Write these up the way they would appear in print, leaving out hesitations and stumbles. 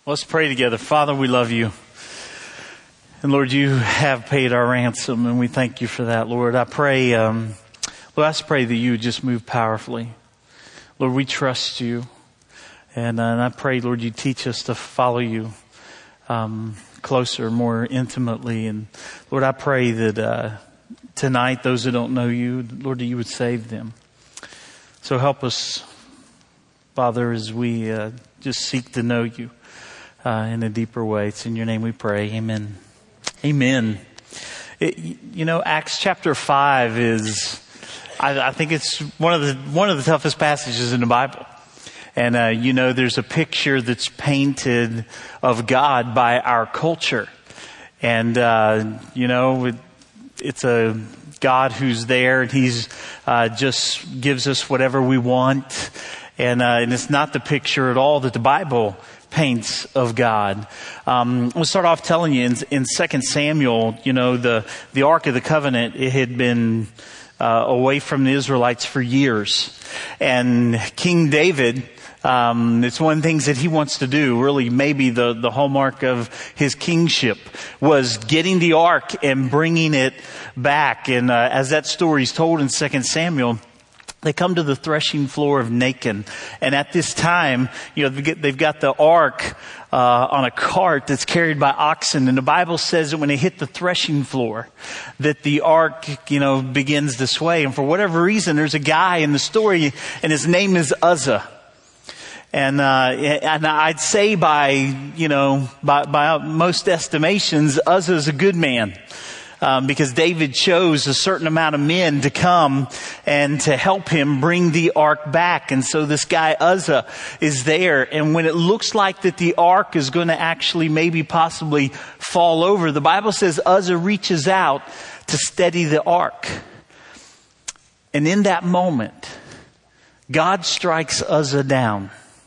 Let's pray together. Father, we love you. And Lord, you have paid our ransom, and we thank you for that, Lord. I pray, Lord, I just pray that you would just move powerfully. Lord, we trust you. And I pray, Lord, you teach us to follow you closer, more intimately. And Lord, I pray that tonight, those that don't know you, Lord, that you would save them. So help us, Father, as we just seek to know you in a deeper way. It's in your name we pray. Amen. Amen. Acts chapter 5 is, I think it's one of the toughest passages in the Bible. And, there's a picture that's painted of God by our culture. And, it's a God who's there and he's, just gives us whatever we want. And it's not the picture at all that the Bible paints of God. We'll start off telling you in 2 Samuel, the Ark of the Covenant, it had been away from the Israelites for years. And King David, it's one of the things that he wants to do, really maybe the hallmark of his kingship, was getting the ark and bringing it back. And as that story is told in 2 Samuel, they come to the threshing floor of Nacon. And at this time, they've got the ark on a cart that's carried by oxen. And the Bible says that when they hit the threshing floor, that the ark, begins to sway. And for whatever reason, there's a guy in the story, and his name is Uzzah. And I'd say by most estimations, Uzzah is a good man. Because David chose a certain amount of men to come and to help him bring the ark back. And so this guy Uzzah is there. And when it looks like that the ark is going to actually maybe possibly fall over, the Bible says Uzzah reaches out to steady the ark. And in that moment, God strikes Uzzah down.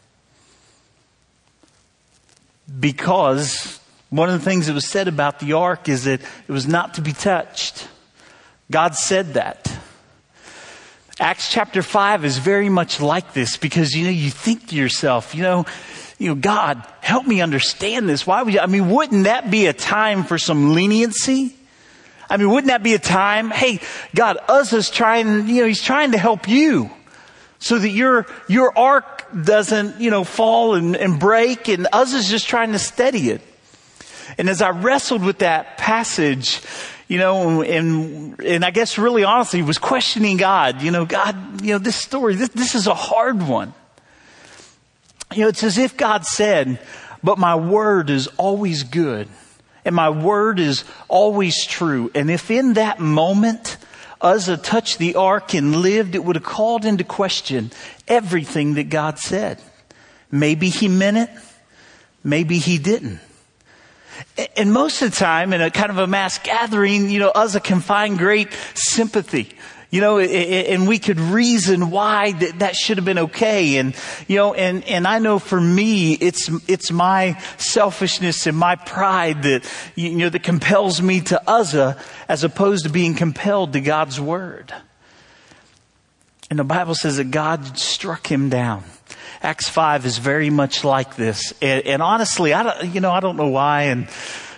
Because one of the things that was said about the ark is that it was not to be touched. God said that. Acts chapter 5 is very much like this because, you think to yourself, God, help me understand this. Why would wouldn't that be a time for some leniency? Wouldn't that be a time? Hey, God, Uzzah's trying, he's trying to help you so that your ark doesn't, fall and break, and Uzzah's just trying to steady it. And as I wrestled with that passage, and I guess really honestly was questioning God, God, this story, this is a hard one. It's as if God said, but my word is always good and my word is always true. And if in that moment Uzzah touched the ark and lived, it would have called into question everything that God said. Maybe he meant it. Maybe he didn't. And most of the time, in a kind of a mass gathering, Uzzah can find great sympathy, and we could reason why that should have been okay. And I know for me, it's my selfishness and my pride that, that compels me to Uzzah as opposed to being compelled to God's word. And the Bible says that God struck him down. Acts 5 is very much like this. And honestly, I don't know why. And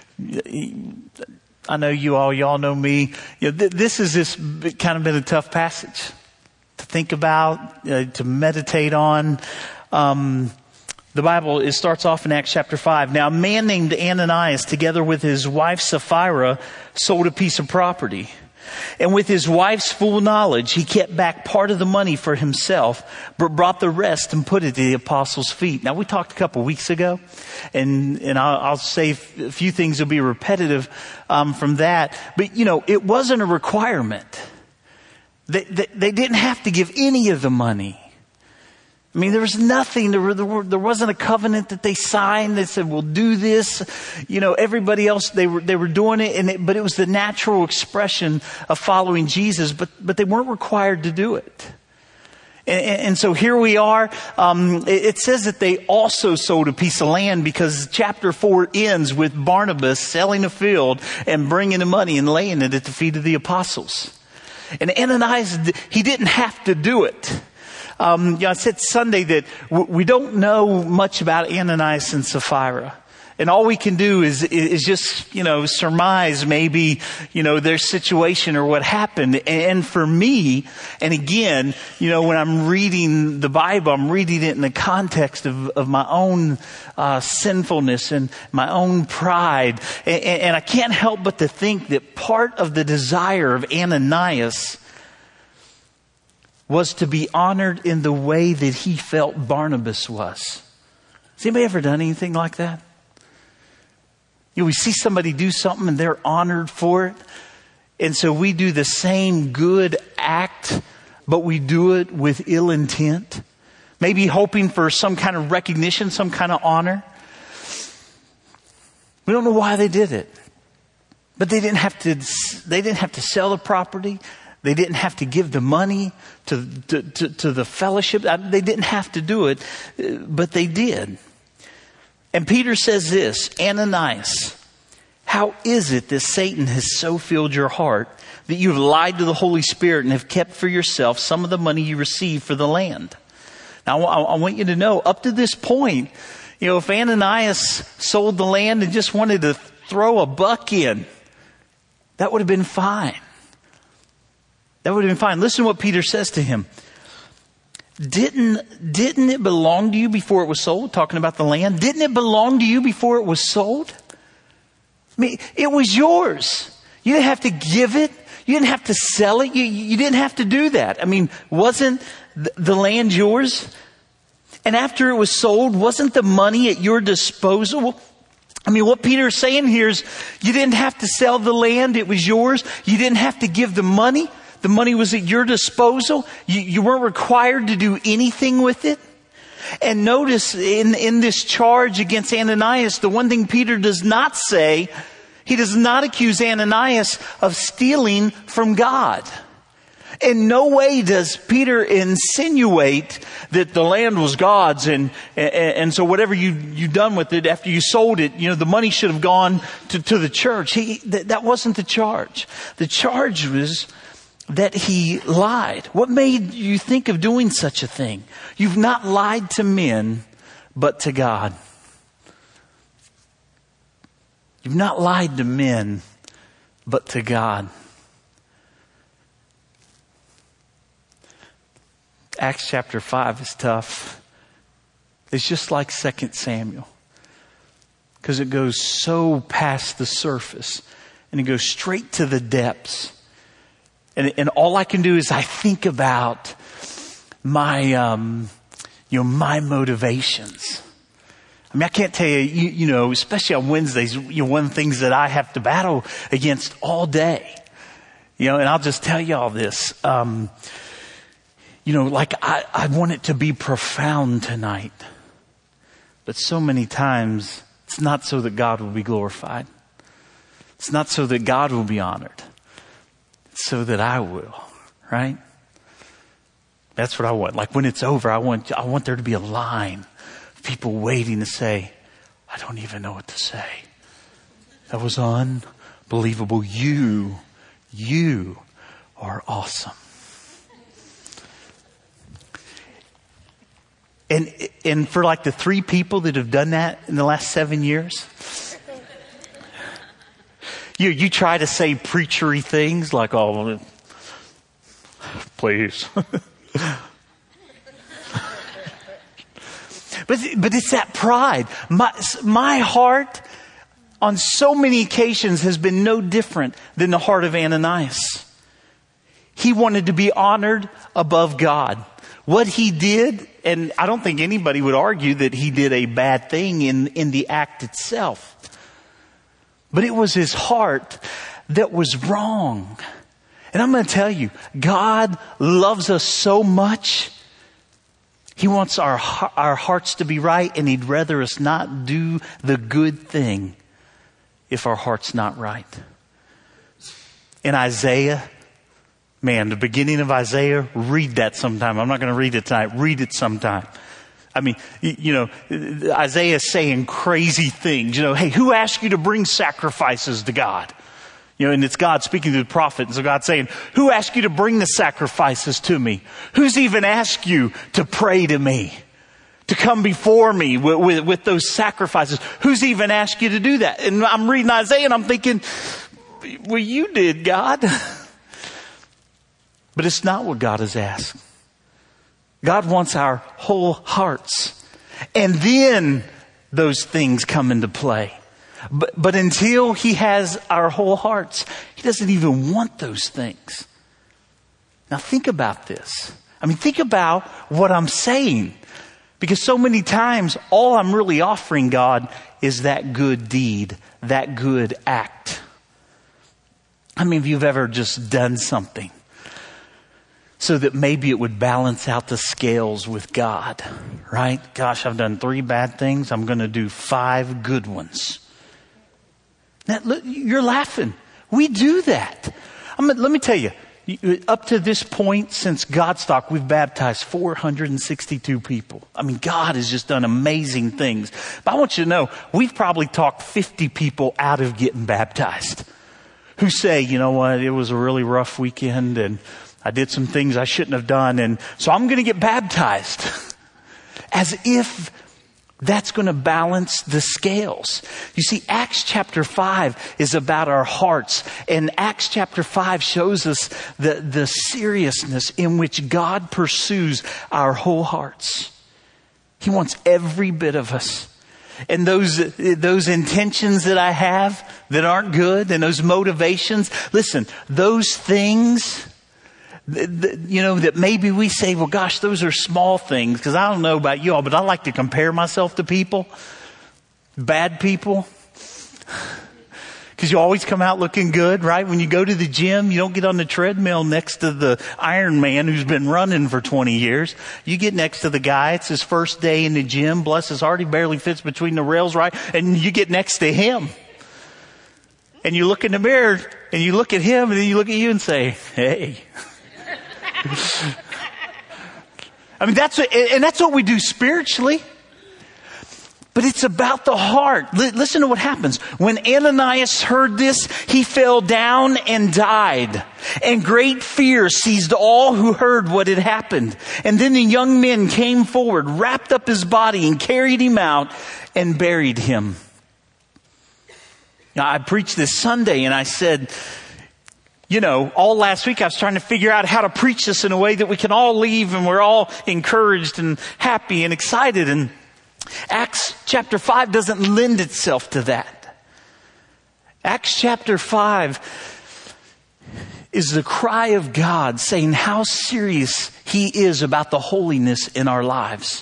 I know y'all know me. This is kind of been a tough passage to think about, to meditate on. The Bible, it starts off in Acts chapter 5. Now, a man named Ananias, together with his wife Sapphira, sold a piece of property. And with his wife's full knowledge, he kept back part of the money for himself, but brought the rest and put it at the apostles' feet. Now, we talked a couple weeks ago, and I'll say a few things will be repetitive from that. But, it wasn't a requirement. They didn't have to give any of the money. There was nothing, there wasn't a covenant that they signed that said, we'll do this. Everybody else, they were doing it, but it was the natural expression of following Jesus, but they weren't required to do it. And so here we are. It says that they also sold a piece of land because chapter 4 ends with Barnabas selling a field and bringing the money and laying it at the feet of the apostles. And Ananias, he didn't have to do it. I said Sunday that we don't know much about Ananias and Sapphira. And all we can do is just, surmise maybe, their situation or what happened. And for me, and again, when I'm reading the Bible, I'm reading it in the context of my own sinfulness and my own pride. And I can't help but to think that part of the desire of Ananias was to be honored in the way that he felt Barnabas was. Has anybody ever done anything like that? We see somebody do something and they're honored for it. And so we do the same good act, but we do it with ill intent. Maybe hoping for some kind of recognition, some kind of honor. We don't know why they did it. But they didn't have to sell the property. They didn't have to give the money to the fellowship. They didn't have to do it, but they did. And Peter says this, Ananias, how is it that Satan has so filled your heart that you have lied to the Holy Spirit and have kept for yourself some of the money you received for the land? Now, I want you to know, up to this point, if Ananias sold the land and just wanted to throw a buck in, that would have been fine. That would have been fine. Listen to what Peter says to him. Didn't it belong to you before it was sold? Talking about the land. Didn't it belong to you before it was sold? I mean, it was yours. You didn't have to give it. You didn't have to sell it. You didn't have to do that. I mean, wasn't the land yours? And after it was sold, wasn't the money at your disposal? I mean, what Peter's saying here is you didn't have to sell the land. It was yours. You didn't have to give the money. The money was at your disposal. You weren't required to do anything with it. And notice in this charge against Ananias, the one thing Peter does not say, he does not accuse Ananias of stealing from God. In no way does Peter insinuate that the land was God's and so whatever you done with it after you sold it, the money should have gone to the church. That wasn't the charge. The charge was that he lied. What made you think of doing such a thing? You've not lied to men, but to God. You've not lied to men, but to God. Acts chapter 5 is tough. It's just like 2 Samuel. Because it goes so past the surface. And it goes straight to the depths. And all I can do is I think about my motivations. I mean, I can't tell you, especially on Wednesdays, one of the things that I have to battle against all day. And I'll just tell you all this. I want it to be profound tonight. But so many times, it's not so that God will be glorified. It's not so that God will be honored. So that I will, right? That's what I want. Like when it's over, I want there to be a line of people waiting to say, I don't even know what to say. That was unbelievable. You are awesome. And for like the 3 people that have done that in the last 7 years, You try to say preachery things like, oh, please. But it's that pride. My heart on so many occasions has been no different than the heart of Ananias. He wanted to be honored above God. What he did, and I don't think anybody would argue that he did a bad thing in the act itself. But it was his heart that was wrong. And I'm going to tell you, God loves us so much. He wants our hearts to be right, and He'd rather us not do the good thing if our heart's not right. In Isaiah, the beginning of Isaiah, read that sometime. I'm not going to read it tonight. Read it sometime. I mean, Isaiah is saying crazy things. Hey, who asked you to bring sacrifices to God? And it's God speaking to the prophet. And so God's saying, who asked you to bring the sacrifices to me? Who's even asked you to pray to me? To come before me with those sacrifices? Who's even asked you to do that? And I'm reading Isaiah and I'm thinking, well, you did, God. But it's not what God has asked. God wants our whole hearts. And then those things come into play. But until he has our whole hearts, he doesn't even want those things. Now think about this. Think about what I'm saying. Because so many times, all I'm really offering God is that good deed, that good act. How many of you have ever just done something so that maybe it would balance out the scales with God, right? Gosh, I've done 3 bad things. I'm going to do 5 good ones. Now, look, you're laughing. We do that. Let me tell you, up to this point, since Godstock, we've baptized 462 people. God has just done amazing things. But I want you to know, we've probably talked 50 people out of getting baptized who say, you know what, it was a really rough weekend and I did some things I shouldn't have done, and so I'm going to get baptized. As if that's going to balance the scales. You see, Acts chapter 5 is about our hearts. And Acts chapter 5 shows us the seriousness in which God pursues our whole hearts. He wants every bit of us. And those intentions that I have that aren't good, and those motivations, listen, those things that maybe we say, well, gosh, those are small things, because I don't know about you all, but I like to compare myself to people, bad people, because you always come out looking good, right? When you go to the gym, you don't get on the treadmill next to the Iron Man who's been running for 20 years. You get next to the guy. It's his first day in the gym. Bless his heart. He barely fits between the rails, right? And you get next to him. And you look in the mirror and you look at him and then you look at you and say, hey. That's what we do spiritually. But it's about the heart. Listen to what happens. When Ananias heard this, he fell down and died. And great fear seized all who heard what had happened. And then the young men came forward, wrapped up his body and carried him out and buried him. Now, I preached this Sunday and I said, all last week I was trying to figure out how to preach this in a way that we can all leave and we're all encouraged and happy and excited. And Acts chapter 5 doesn't lend itself to that. Acts chapter 5 is the cry of God saying how serious he is about the holiness in our lives.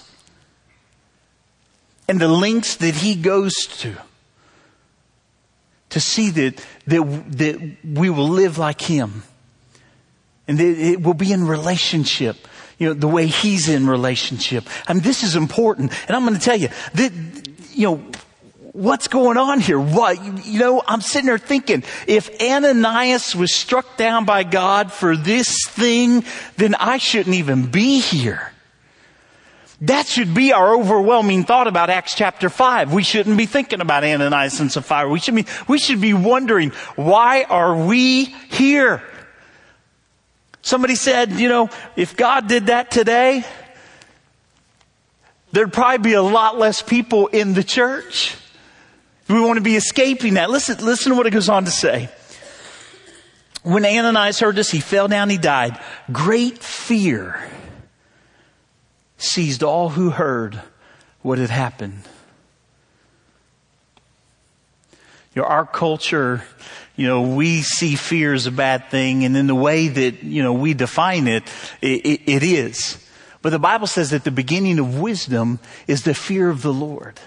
And the lengths that he goes to see that we will live like him. And that it will be in relationship, the way he's in relationship. This is important. And I'm going to tell you that, what's going on here? I'm sitting there thinking, if Ananias was struck down by God for this thing, then I shouldn't even be here. That should be our overwhelming thought about Acts chapter 5. We shouldn't be thinking about Ananias and Sapphira. We should be wondering, why are we here? Somebody said, if God did that today, there'd probably be a lot less people in the church. We want to be escaping that. Listen to what it goes on to say. When Ananias heard this, he fell down, he died. Great fear seized all who heard what had happened. Our culture, we see fear as a bad thing, and in the way that, we define it is. But the Bible says that the beginning of wisdom is the fear of the Lord.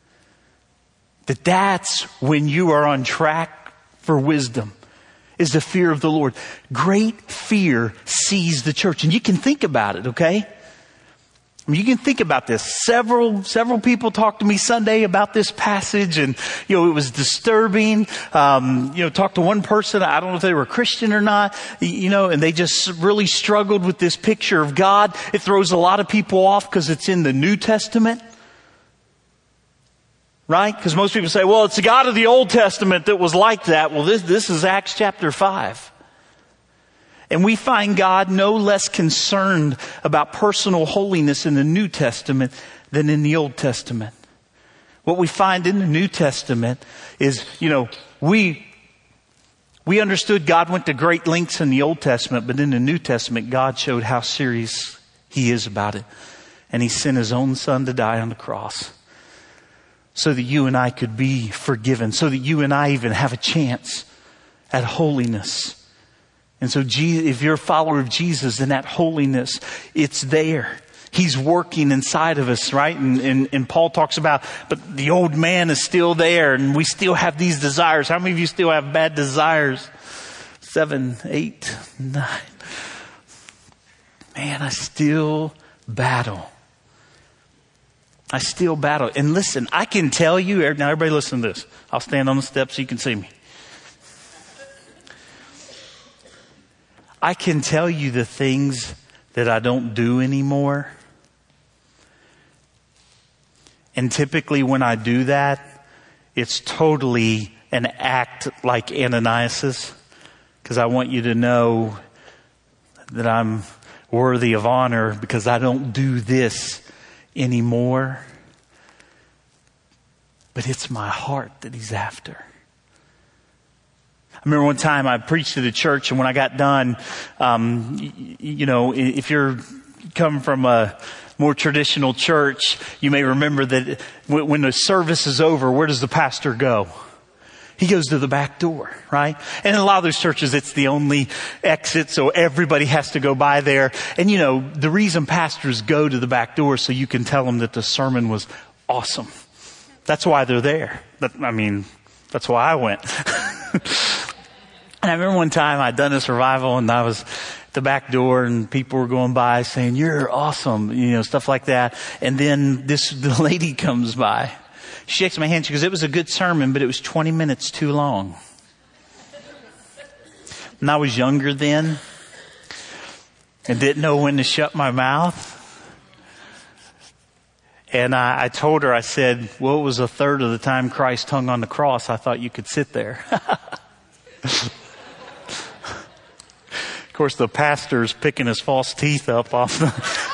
That's when you are on track for wisdom, is the fear of the Lord. Great fear seized the church. And you can think about it, okay? You can think about this. Several people talked to me Sunday about this passage, and it was disturbing. Talked to one person, I don't know if they were a Christian or not, and they just really struggled with this picture of God. It throws a lot of people off because it's in the New Testament. right? Because most people say, well, it's the God of the Old Testament that was like that. Well, this is Acts chapter 5. And we find God no less concerned about personal holiness in the New Testament than in the Old Testament. What we find in the New Testament is, we understood God went to great lengths in the Old Testament, but in the New Testament, God showed how serious He is about it. And He sent His own Son to die on the cross so that you and I could be forgiven, so that you and I even have a chance at holiness. And so if you're a follower of Jesus, then that holiness, it's there. He's working inside of us, right? And Paul talks about, but the old man is still there and we still have these desires. How many of you still have bad desires? 7, 8, 9. Man, I still battle. And listen, I can tell you, now everybody listen to this. I'll stand on the steps so you can see me. I can tell you the things that I don't do anymore. And typically when I do that, it's totally an act like Ananias's, because I want you to know that I'm worthy of honor because I don't do this anymore. But it's my heart that He's after. I remember one time I preached at a church, and when I got done, if you're come from a more traditional church, you may remember that when the service is over, where does the pastor go? He goes to the back door, right? And in a lot of those churches, it's the only exit, so everybody has to go by there. And the reason pastors go to the back door is so you can tell them that the sermon was awesome. That's why they're there. That's why I went. And I remember one time I'd done this revival and I was at the back door and people were going by saying, "You're awesome," stuff like that. And then the lady comes by. She shakes my hand. She goes, "It was a good sermon, but it was 20 minutes too long." And I was younger then and didn't know when to shut my mouth. And I told her, I said, "Well, it was a third of the time Christ hung on the cross. I thought you could sit there." Of course, the pastor's picking his false teeth up off the...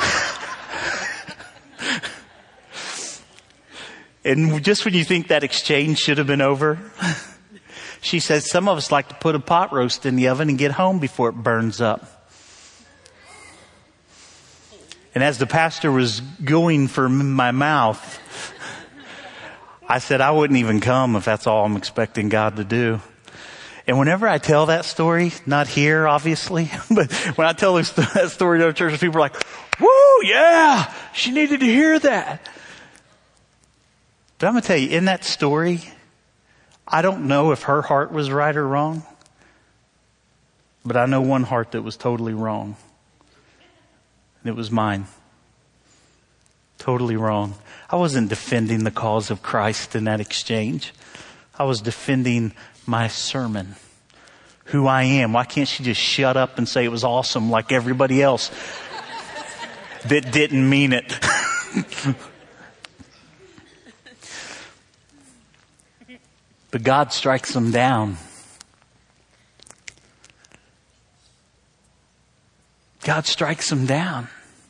And just when you think that exchange should have been over, she says, "Some of us like to put a pot roast in the oven and get home before it burns up." And as the pastor was going for my mouth, I said, "I wouldn't even come if that's all I'm expecting God to do." And whenever I tell that story, not here, obviously, but when I tell that story to other churches, people are like, "Woo, yeah, she needed to hear that." But I'm going to tell you, in that story, I don't know if her heart was right or wrong, but I know one heart that was totally wrong. And it was mine. Totally wrong. I wasn't defending the cause of Christ in that exchange. I was defending my sermon, who I am. Why can't she just shut up and say it was awesome like everybody else that didn't mean it? But God strikes them down. God strikes them down.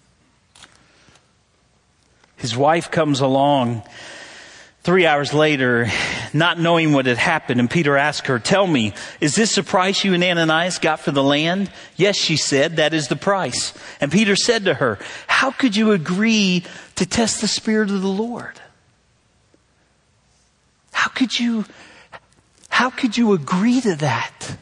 His wife comes along 3 hours later, not knowing what had happened, and Peter asked her, "Tell me, is this the price you and Ananias got for the land?" "Yes," she said, "that is the price." And Peter said to her, "How could you agree to test the Spirit of the Lord?" How could you agree to that?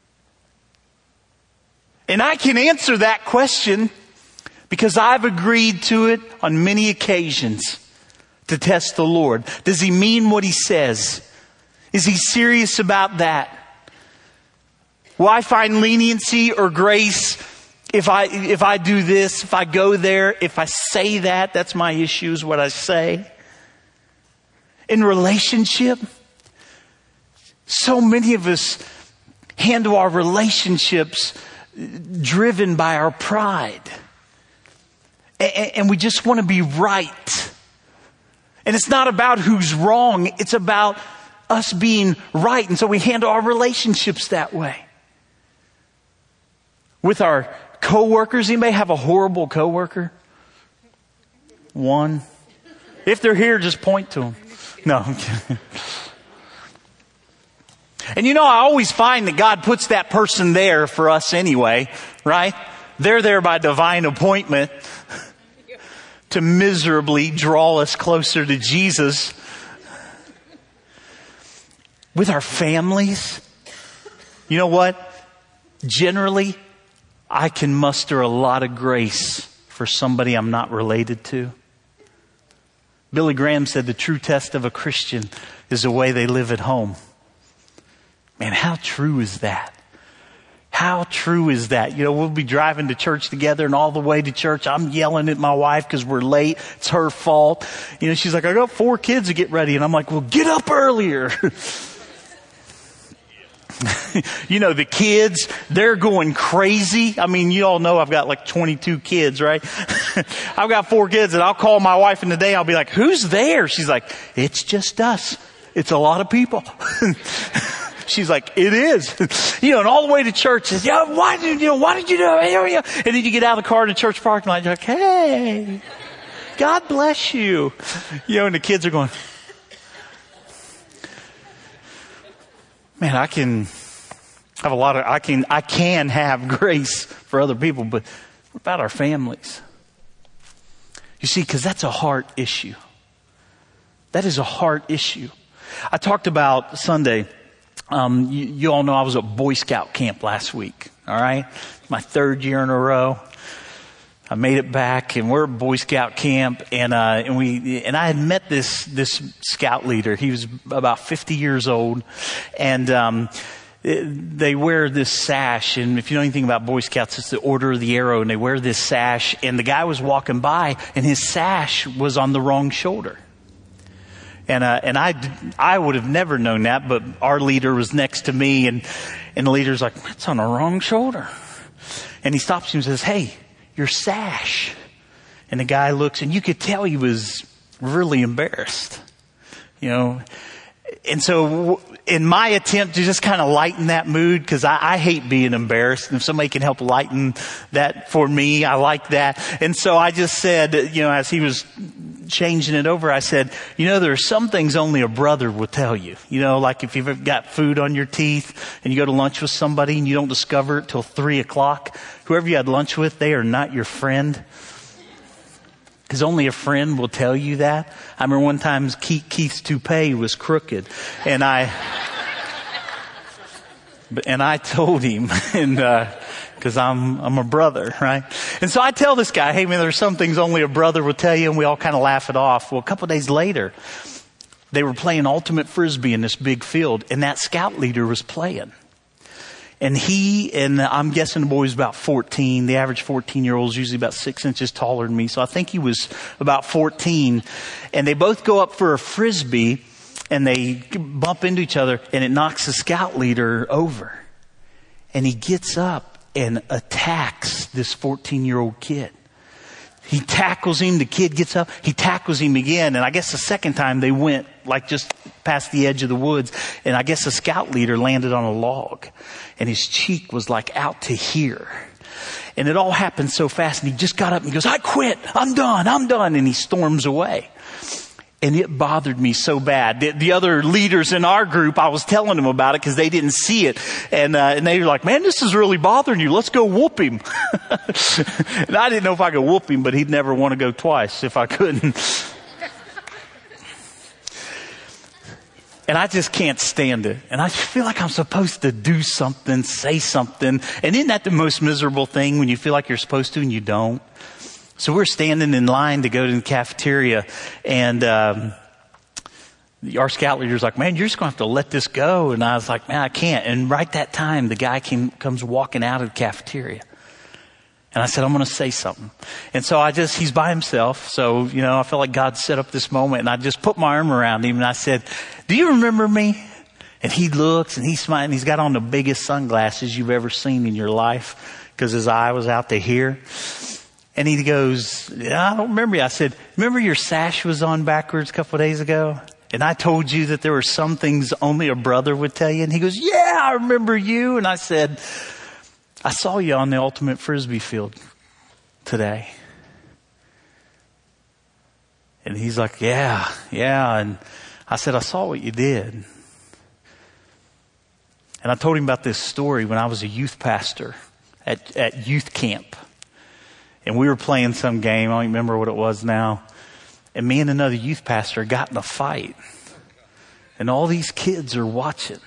And I can answer that question because I've agreed to it on many occasions. To test the Lord. Does He mean what He says? Is He serious about that? Will I find leniency or grace if I do this, if I go there, if I say that? That's my issue, is what I say. In relationship, so many of us handle our relationships driven by our pride. And we just want to be right. And it's not about who's wrong. It's about us being right. And so we handle our relationships that way. With our coworkers, anybody have a horrible coworker? One. If they're here, just point to them. No, I'm kidding. And I always find that God puts that person there for us anyway, right? They're there by divine appointment to miserably draw us closer to Jesus. With our families, you know what? Generally, I can muster a lot of grace for somebody I'm not related to. Billy Graham said the true test of a Christian is the way they live at home. Man, how true is that? How true is that? We'll be driving to church together, and all the way to church, I'm yelling at my wife because we're late. It's her fault. She's like, I got 4 kids to get ready. And I'm like, well, get up earlier. The kids, they're going crazy. I mean, you all know I've got like 22 kids, right? I've got 4 kids, and I'll call my wife in the day. I'll be like, who's there? She's like, it's just us. It's a lot of people. She's like, it is. And all the way to church says, why did you do it? And then you get out of the car in the church parking lot, you're like, hey, God bless you. And the kids are going, man, I can have grace for other people, but what about our families? You see, because that's a heart issue. That is a heart issue. I talked about Sunday. You all know I was at Boy Scout camp last week. All right. My 3rd year in a row. I made it back, and we're at Boy Scout camp, and I had met this scout leader. He was about 50 years old, and they wear this sash. And if you know anything about Boy Scouts, it's the Order of the Arrow, and they wear this sash. And the guy was walking by, and his sash was on the wrong shoulder. And I would have never known that, but our leader was next to me, and the leader's like, it's on the wrong shoulder. And he stops him and says, hey, your sash. And the guy looks, and you could tell he was really embarrassed, And so in my attempt to just kind of lighten that mood, because I hate being embarrassed, and if somebody can help lighten that for me, I like that. And so I just said, as he was changing it over, I said, there are some things only a brother will tell you. Like if you've got food on your teeth and you go to lunch with somebody and you don't discover it till 3:00, whoever you had lunch with, they are not your friend. Because only a friend will tell you that. I remember one time Keith's toupee was crooked, and I told him, and because I'm a brother, right? And so I tell this guy, hey man, there's some things only a brother will tell you, and we all kind of laugh it off. Well, a couple of days later, they were playing ultimate frisbee in this big field, and that scout leader was playing. And I'm guessing the boy was about 14. The average 14-year-old is usually about 6 inches taller than me. So I think he was about 14. And they both go up for a frisbee, and they bump into each other, and it knocks the scout leader over. And he gets up and attacks this 14-year-old kid. He tackles him. The kid gets up. He tackles him again. And I guess the second time they went like just past the edge of the woods. And I guess the scout leader landed on a log. And his cheek was like out to here. And it all happened so fast. And he just got up and he goes, I quit. I'm done. And he storms away. And it bothered me so bad. The other leaders in our group, I was telling them about it because they didn't see it. And they were like, man, this is really bothering you. Let's go whoop him. And I didn't know if I could whoop him, but he'd never want to go twice if I couldn't. And I just can't stand it. And I feel like I'm supposed to do something, say something. And isn't that the most miserable thing when you feel like you're supposed to and you don't? So we're standing in line to go to the cafeteria, and our scout leader's like, man, you're just going to have to let this go. And I was like, man, I can't. And right that time, the guy comes walking out of the cafeteria. And I said, I'm going to say something. And so he's by himself. So, I felt like God set up this moment, and I just put my arm around him and I said, do you remember me? And he looks and he's smiling. He's got on the biggest sunglasses you've ever seen in your life because his eye was out to here. And he goes, yeah, I don't remember you. I said, remember your sash was on backwards a couple of days ago? And I told you that there were some things only a brother would tell you. And he goes, yeah, I remember you. And I said, I saw you on the ultimate frisbee field today. And he's like, yeah. And I said, I saw what you did. And I told him about this story when I was a youth pastor at youth camp. And we were playing some game. I don't remember what it was now. And me and another youth pastor got in a fight. And all these kids are watching.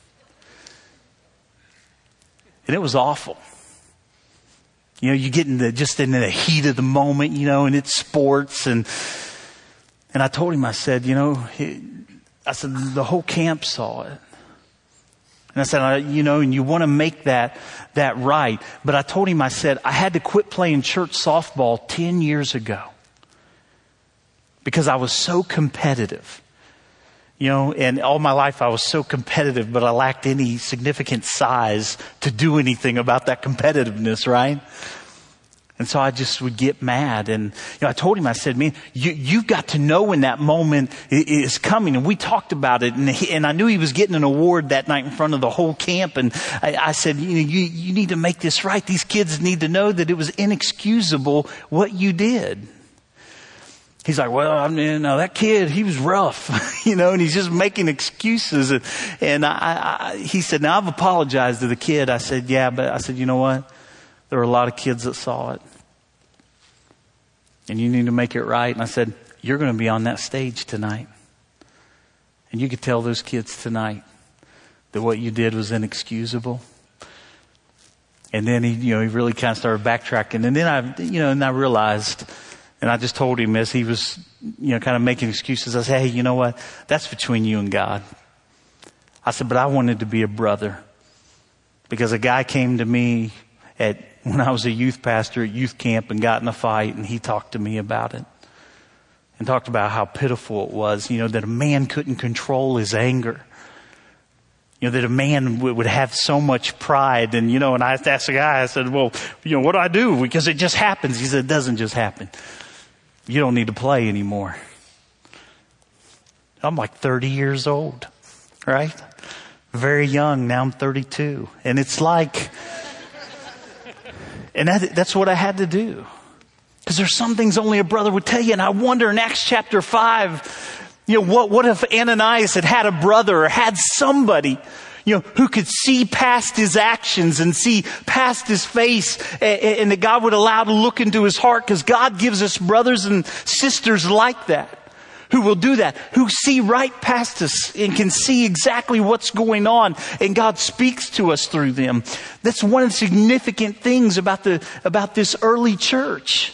And it was awful. You know, you get in the heat of the moment, you know, and it's sports. And I told him, I said, the whole camp saw it. And I said, and you want to make that right. But I told him, I said, I had to quit playing church softball 10 years ago because I was so competitive. You know, and all my life I was so competitive, but I lacked any significant size to do anything about that competitiveness, right? And so I just would get mad. And, I told him, I said, man, you've got to know when that moment is coming. And we talked about it. And I knew he was getting an award that night in front of the whole camp. And I said, you need to make this right. These kids need to know that it was inexcusable what you did. He's like, well, I mean, that kid, he was rough, and he's just making excuses. And he said, now I've apologized to the kid. I said, yeah, but I said, you know what? There were a lot of kids that saw it. And you need to make it right. And I said, you're going to be on that stage tonight. And you could tell those kids tonight that what you did was inexcusable. And then he really kind of started backtracking. And then I realized, and I just told him as he was, kind of making excuses, I said, hey, you know what? That's between you and God. I said, but I wanted to be a brother. Because a guy came to me when I was a youth pastor at youth camp and got in a fight, and he talked to me about it. And talked about how pitiful it was, that a man couldn't control his anger. That a man would have so much pride. And, and I asked the guy, I said, well, what do I do? Because it just happens. He said, it doesn't just happen. You don't need to play anymore. I'm like 30 years old, right? Very young. Now I'm 32. And it's like, and that's what I had to do. Because there's some things only a brother would tell you. And I wonder in Acts chapter 5, what if Ananias had a brother or had somebody, who could see past his actions and see past his face, and that God would allow to look into his heart, because God gives us brothers and sisters like that, who will do that, who see right past us and can see exactly what's going on, and God speaks to us through them. That's one of the significant things about this early church.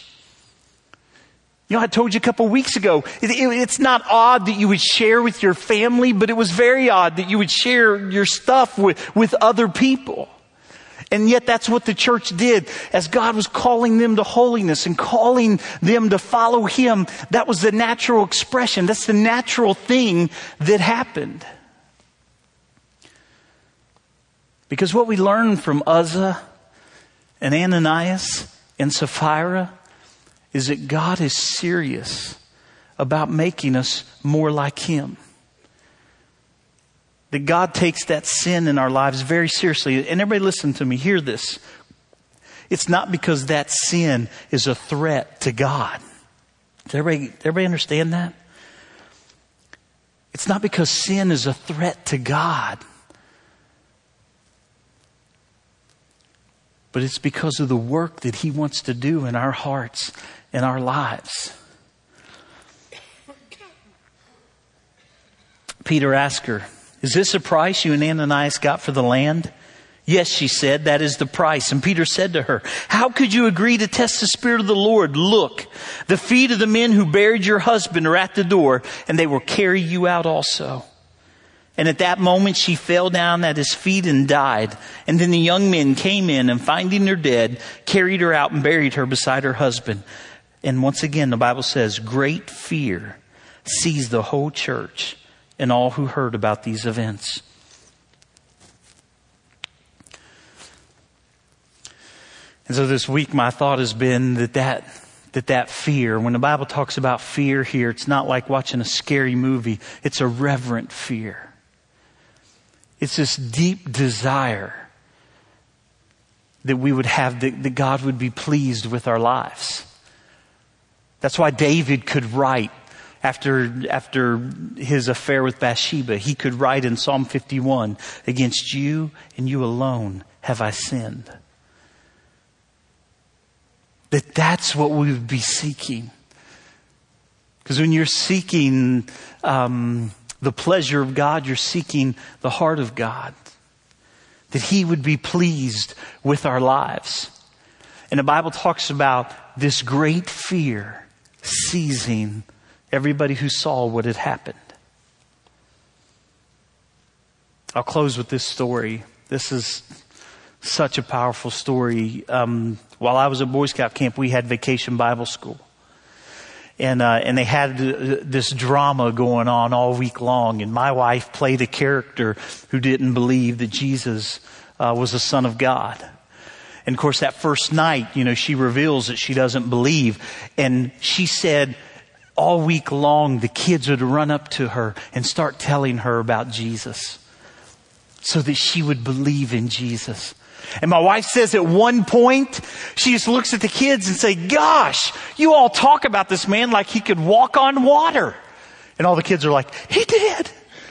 I told you a couple of weeks ago, it's not odd that you would share with your family, but it was very odd that you would share your stuff with other people. And yet that's what the church did as God was calling them to holiness and calling them to follow Him. That was the natural expression. That's the natural thing that happened. Because what we learned from Uzzah and Ananias and Sapphira is that God is serious about making us more like Him. That God takes that sin in our lives very seriously. And everybody listen to me, hear this. It's not because that sin is a threat to God. Does everybody understand that? It's not because sin is a threat to God. But it's because of the work that He wants to do in our hearts and our lives. Peter asked her, is this the price you and Ananias got for the land? Yes, she said, that is the price. And Peter said to her, how could you agree to test the Spirit of the Lord? Look, the feet of the men who buried your husband are at the door, and they will carry you out also. And at that moment she fell down at his feet and died. And then the young men came in and, finding her dead, carried her out and buried her beside her husband. And once again, the Bible says, great fear seized the whole church and all who heard about these events. And And so this week my thought has been that fear, when the Bible talks about fear here, it's not like watching a scary movie. It's a reverent fear. It's this deep desire that we would have, that God would be pleased with our lives. That's why David could write after his affair with Bathsheba. He could write in Psalm 51, "Against you and you alone have I sinned." That's what we would be seeking. Because when you're seeking the pleasure of God, you're seeking the heart of God. That He would be pleased with our lives. And the Bible talks about this great fear seizing everybody who saw what had happened. I'll close with this story. This is such a powerful story. While I was at Boy Scout camp, we had Vacation Bible School. And they had this drama going on all week long. And my wife played a character who didn't believe that Jesus was the Son of God. And of course, that first night, she reveals that she doesn't believe. And she said all week long, the kids would run up to her and start telling her about Jesus so that she would believe in Jesus. And my wife says at one point, she just looks at the kids and say, "Gosh, you all talk about this man like he could walk on water." And all the kids are like, He did.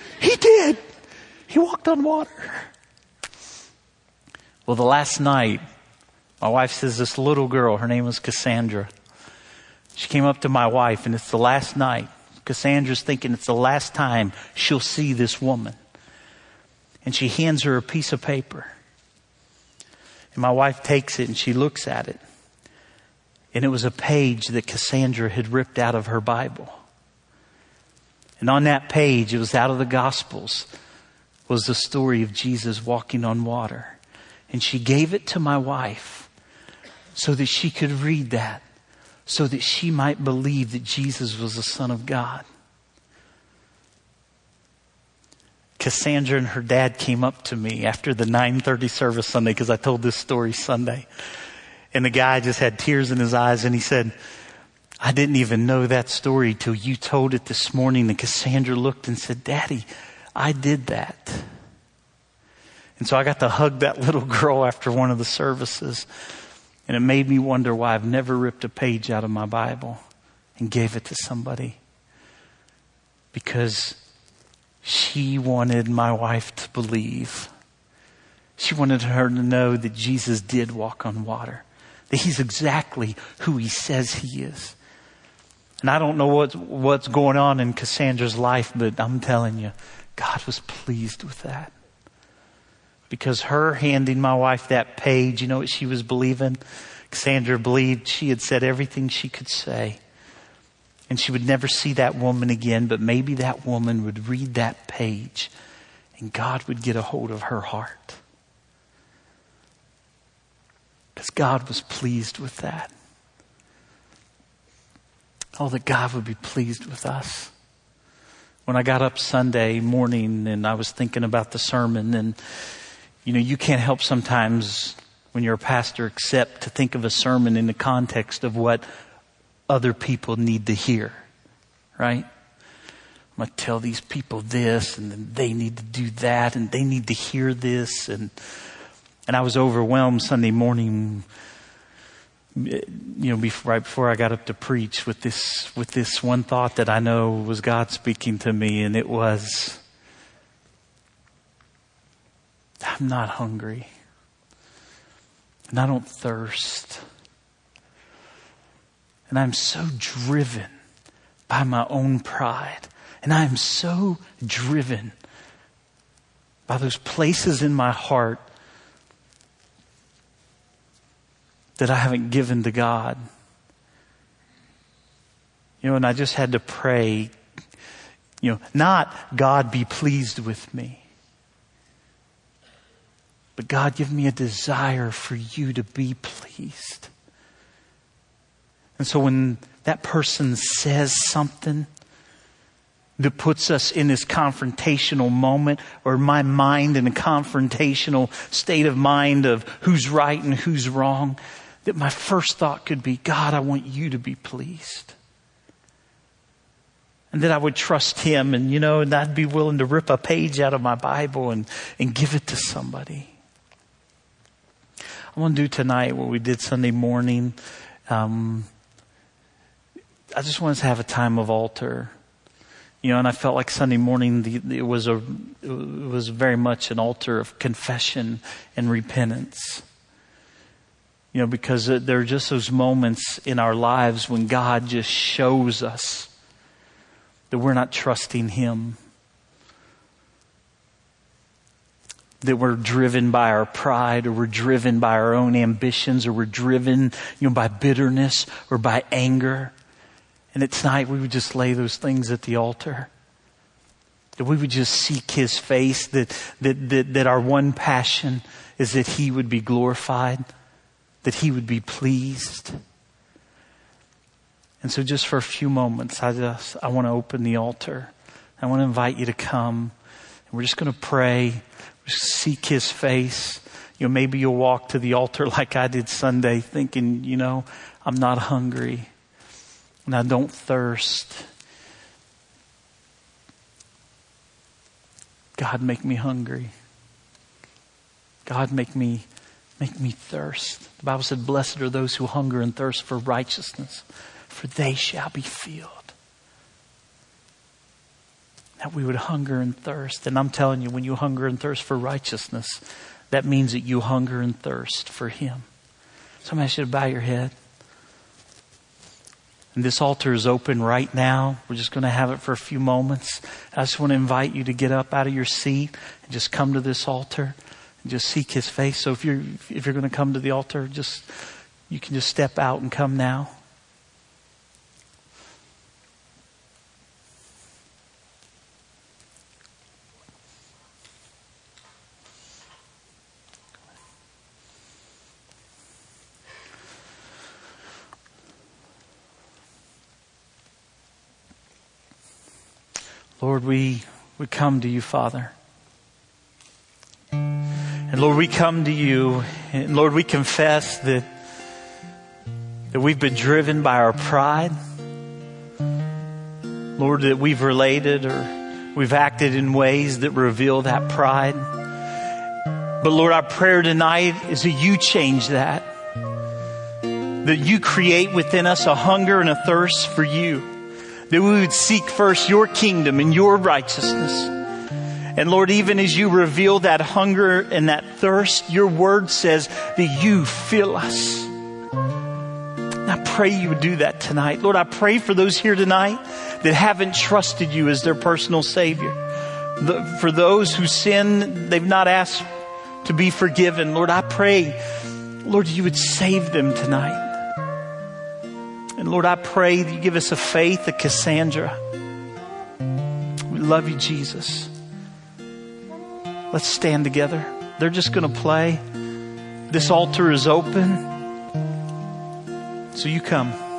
He walked on water. Well, the last night, my wife says this little girl, her name was Cassandra. She came up to my wife, and it's the last night. Cassandra's thinking it's the last time she'll see this woman. And she hands her a piece of paper. And my wife takes it and she looks at it. And it was a page that Cassandra had ripped out of her Bible. And on that page, it was out of the Gospels, was the story of Jesus walking on water. And she gave it to my wife so that she could read that, so that she might believe that Jesus was the Son of God. Cassandra and her dad came up to me after the 9:30 service Sunday, because I told this story Sunday. And the guy just had tears in his eyes and he said, "I didn't even know that story till you told it this morning." And Cassandra looked and said, "Daddy, I did that." And so I got to hug that little girl after one of the services. And it made me wonder why I've never ripped a page out of my Bible and gave it to somebody. Because she wanted my wife to believe. She wanted her to know that Jesus did walk on water. That He's exactly who He says He is. And I don't know what's going on in Cassandra's life, but I'm telling you, God was pleased with that. Because her handing my wife that page, you know what she was believing? Cassandra believed she had said everything she could say. And she would never see that woman again, but maybe that woman would read that page and God would get a hold of her heart. Because God was pleased with that. Oh, that God would be pleased with us. When I got up Sunday morning and I was thinking about the sermon, and you can't help sometimes when you're a pastor except to think of a sermon in the context of what other people need to hear, right? I'm going to tell these people this, and then they need to do that, and they need to hear this. And I was overwhelmed Sunday morning, right before I got up to preach with this one thought that I know was God speaking to me, and it was, I'm not hungry, and I don't thirst. And I'm so driven by my own pride. And I'm so driven by those places in my heart that I haven't given to God. And I just had to pray, not God be pleased with me, but God give me a desire for you to be pleased. And so when that person says something that puts us in this confrontational moment, or my mind in a confrontational state of mind of who's right and who's wrong, that my first thought could be, God, I want you to be pleased. And that I would trust him and I'd be willing to rip a page out of my Bible and give it to somebody. I want to do tonight what we did Sunday morning. I just want us to have a time of altar. And I felt like Sunday morning, it was very much an altar of confession and repentance. Because there are just those moments in our lives when God just shows us that we're not trusting him. That we're driven by our pride, or we're driven by our own ambitions, or we're driven, by bitterness or by anger. And at tonight we would just lay those things at the altar. That we would just seek his face, that our one passion is that he would be glorified, that he would be pleased. And so just for a few moments, I want to open the altar. I want to invite you to come. And we're just going to pray, seek his face. Maybe you'll walk to the altar like I did Sunday thinking, I'm not hungry and I don't thirst. God, make me hungry. God, make me thirst. The Bible said, blessed are those who hunger and thirst for righteousness, for they shall be filled. That we would hunger and thirst. And I'm telling you, when you hunger and thirst for righteousness, that means that you hunger and thirst for him. So I'm going to ask you to bow your head. And this altar is open right now. We're just going to have it for a few moments. I just want to invite you to get up out of your seat and just come to this altar and just seek his face. So if you're going to come to the altar, you can just step out and come now. Lord, we come to you, Father. And Lord, we come to you. And Lord, we confess that we've been driven by our pride. Lord, that we've related or we've acted in ways that reveal that pride. But Lord, our prayer tonight is that you change that. That you create within us a hunger and a thirst for you. That we would seek first your kingdom and your righteousness. And Lord, even as you reveal that hunger and that thirst, your word says that you fill us. And I pray you would do that tonight. Lord, I pray for those here tonight that haven't trusted you as their personal Savior. For those who sin, they've not asked to be forgiven. Lord, I pray, Lord, you would save them tonight. And Lord, I pray that you give us a faith, a Cassandra. We love you, Jesus. Let's stand together. They're just going to play. This altar is open. So you come.